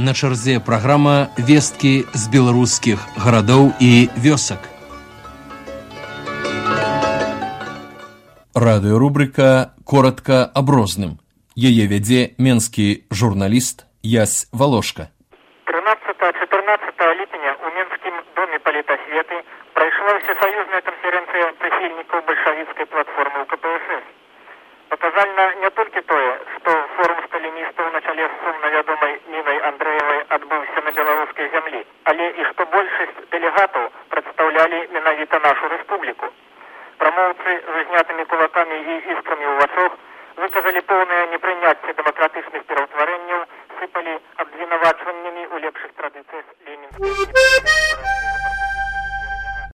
На чарзе праграма «Весткі з беларускіх гарадоў і вёсак». Радыёрубрыка «Коротка аб розным». Яе вядзе менскі журналіст Ясь Волошка. 13-14 ліпеня у Менскім доме палітасветы прайшла всесоюзная канферэнцыя прыхільнікаў бальшавіцкай платформы ў КПСС. Паказальна не толькі тое, што форум сталіністаў на чале з сумна вядомай Нінай Андрэевай адбыўся на беларускай зямлі, але і што большасць дэлегатаў прадстаўлялі менавіта нашу рэспубліку. Прамоўцы з узнятымі кулакамі і іскрамі ў вачах выказалі поўнае непрыняцце дэмакратычных пераўтварэнняў, сыпалі абвінавачваннямі ў лепшых традыцыях ленінскай